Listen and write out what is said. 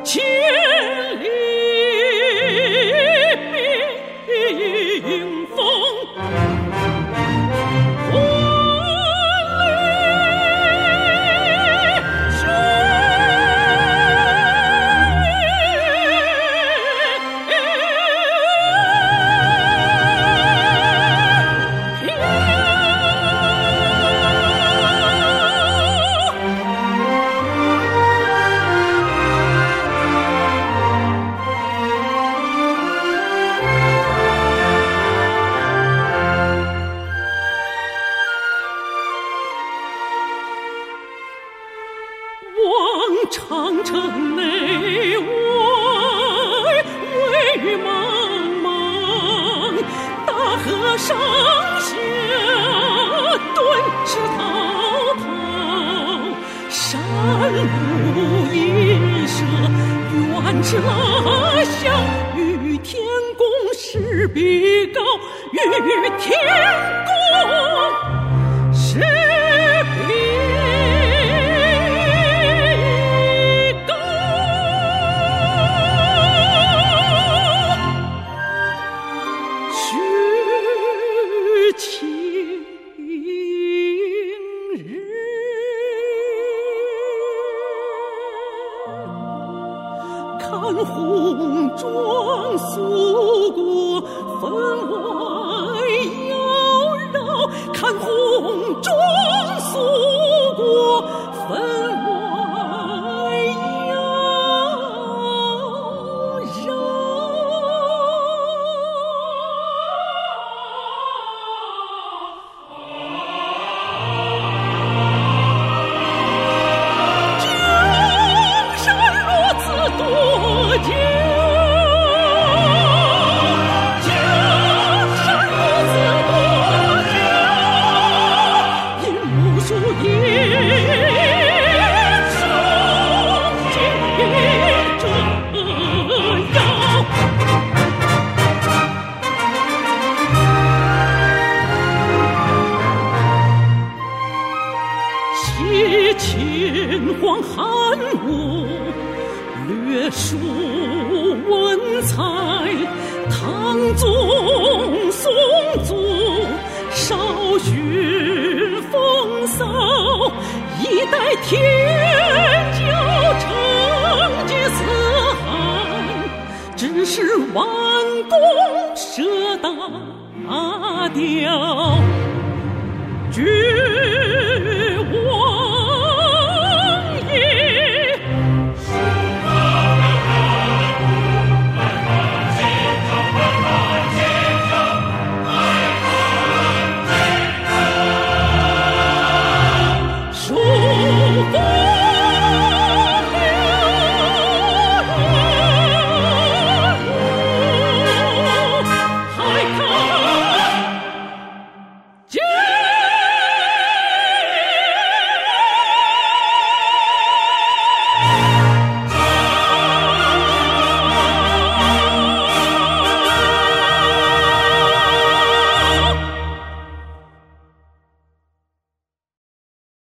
千里冰封，万里雪。望长城内外，巍茫茫，大河上下顿时滔滔，山路一射，远至拉响，与天公势比高，与天公势比看红装素裹，分外妖娆；看红装素裹，分外妖娆。江山若此多娇，江山如此多娇，因无数英雄尽折腰。惜秦皇汉武，略述文采；唐宗宋祖，少许风骚。一代天骄成吉思汗，只是弯弓射大雕。绝望